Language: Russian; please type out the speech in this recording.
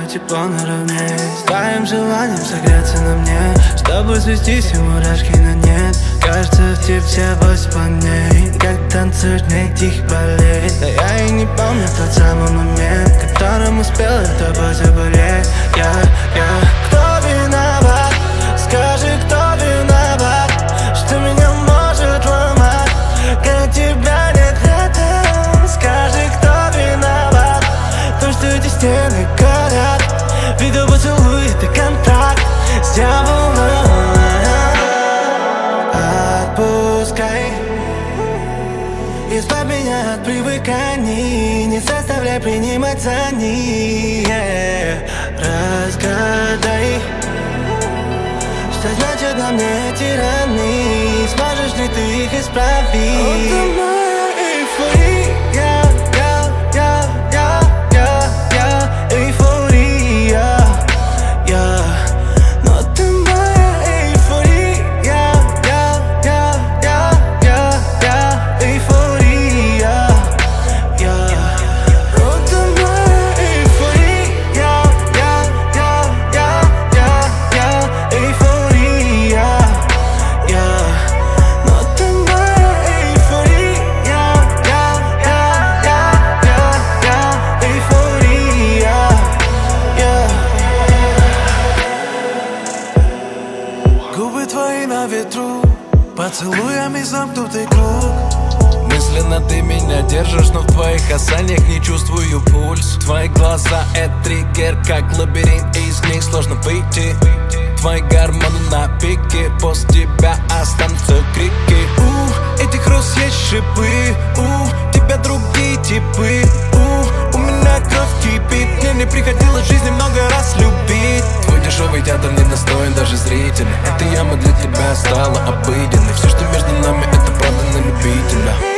тепло наравне. С твоим желанием согреться на мне, чтобы свестись и мурашки на нет. Кажется, в тебе вся 8 планет, как танцуешь мне тихий балет. Да я и не помню тот самый момент, которым успел с тобой заболеть. Кто виноват? Скажи, кто виноват, что меня может ломать, когда тебя нет рядом? Скажи, кто виноват, то, что эти стены горят, виду поцелуй — это контракт с дьяволом. Отпускай, избавь меня от привыканий, не заставляй принимать за них. Разгадай, что значит на мне эти раны, сможешь ли ты их исправить? Это моя эйфория, эйфория, но ты моя эйфория, эйфория, но ты моя эйфория, эйфория, но ты моя эйфория, эйфория. Губы твои на ветру, поцелуями замкнутый круг. Мысленно ты меня держишь, но в твоих касаниях не чувствую пульс. Твои глаза — это триггер, как лабиринт, из них сложно выйти. Твои гормоны на пике, после тебя останутся крики. Этих роз есть шипы, тебя другие типы. У меня кровь кипит, мне не приходилось в жизни много раз любить. Твой дешевый театр не достоин даже зрителя. Эта яма для тебя стала обыденной. Все, что между нами, это правда на любителя.